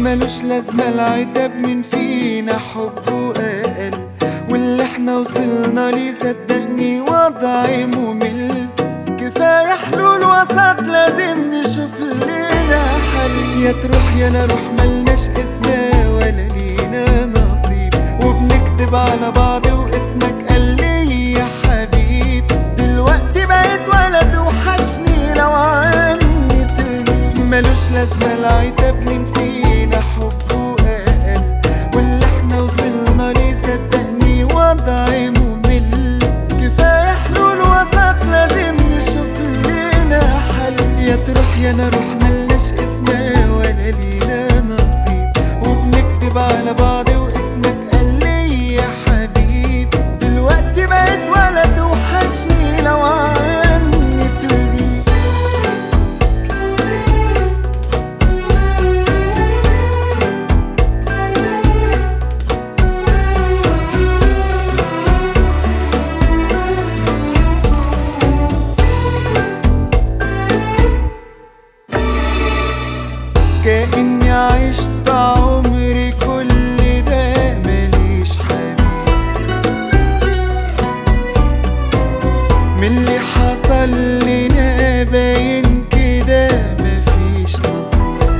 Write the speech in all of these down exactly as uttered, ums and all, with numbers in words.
ملوش لازمة العتاب، من فينا حبه أقل، واللي احنا وصلنا ليه صدقني وضعي ممل. كفاية حلول وسط لازم نشوف لينا حل. يا تروح يا نروح ملناش اسمها ولا لينا نصيب، وبنكتب على بعض واسمك قال لي يا حبيب. دلوقتي بقيت ولد وحشني لو عني تغيب. ملوش لازمة العتاب، من فينا حبه أقل، واللي احنا وصلنا ليه صدقني وضعي ممل. كفاية حلول وسط لازم نشوف لينا حل. يا تروح يا نروح ملناش اسمها ولا لينا نصيب، وبنكتب على بعض واسمك قال لي يا حبيب. دلوقتي بقيت ولد وحشني لو عني تغيب. كأني عشت عمري كل ده ماليش حبيب. من اللي حصل لنا باين كده مفيش نصيب.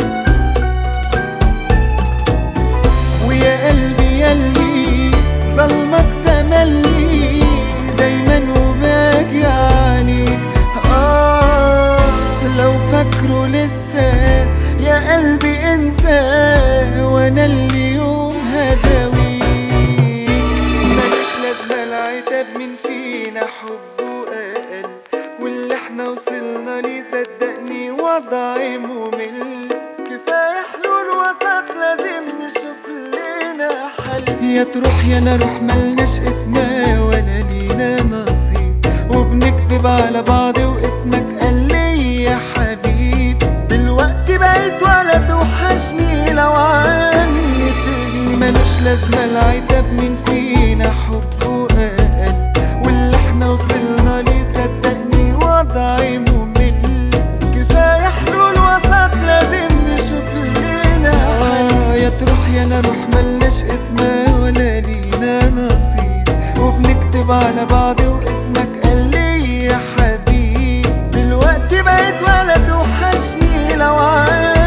ويا قلبي ياللي ظلمك تملي دايما وباجي عليك. آه لو فاكره لسه يا قلبي انسى، وانا اليوم هداويك. ماليش لازمة العتاب، من فينا حبه أقل، واللي احنا وصلنا ليه صدقني وضعي ممل. كفاية حلول وسط لازم نشوف لينا حل. يا تروح يا نروح ملناش اسمها ولا لينا نصيب، وبنكتب على بعض واسمك قال لي يا حبيب. دلوقتي بقيت ولد وحشني لو عني تغيب. ملوش لازمة العتاب، من فينا حبه أقل، واللي احنا وصلنا ليه صدقني وضعي ممل. كفاية حلول وسط لازم نشوف لينا حل. يا تروح يا نروح ملناش اسمها ولا لينا نصيب، وبنكتب على بعض واسمك قال لي يا حبيب. دلوقتي بقيت ولد وحشني لو عايز